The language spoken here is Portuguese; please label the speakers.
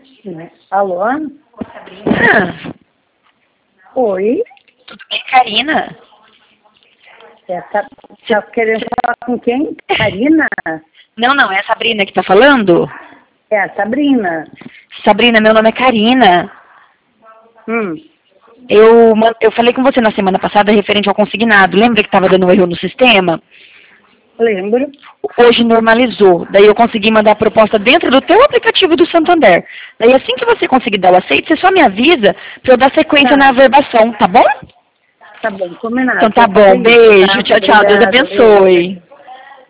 Speaker 1: Alô?
Speaker 2: Sabrina?
Speaker 1: Oi?
Speaker 2: Tudo bem, Karina?
Speaker 1: Tá querendo falar com quem? Karina?
Speaker 2: Não, é a Sabrina que tá falando?
Speaker 1: É a Sabrina.
Speaker 2: Sabrina, meu nome é Karina. Eu falei com você na semana passada referente ao consignado. Lembra que tava dando um erro no sistema?
Speaker 1: Lembro.
Speaker 2: Hoje normalizou. Daí eu consegui mandar a proposta dentro do teu aplicativo do Santander. Daí assim que você conseguir dar o aceito, você só me avisa pra eu dar sequência na averbação, tá bom?
Speaker 1: Tá bom, combinado.
Speaker 2: Então tá bom, beijo, tchau, Deus
Speaker 1: Obrigada, beijo.
Speaker 2: abençoe.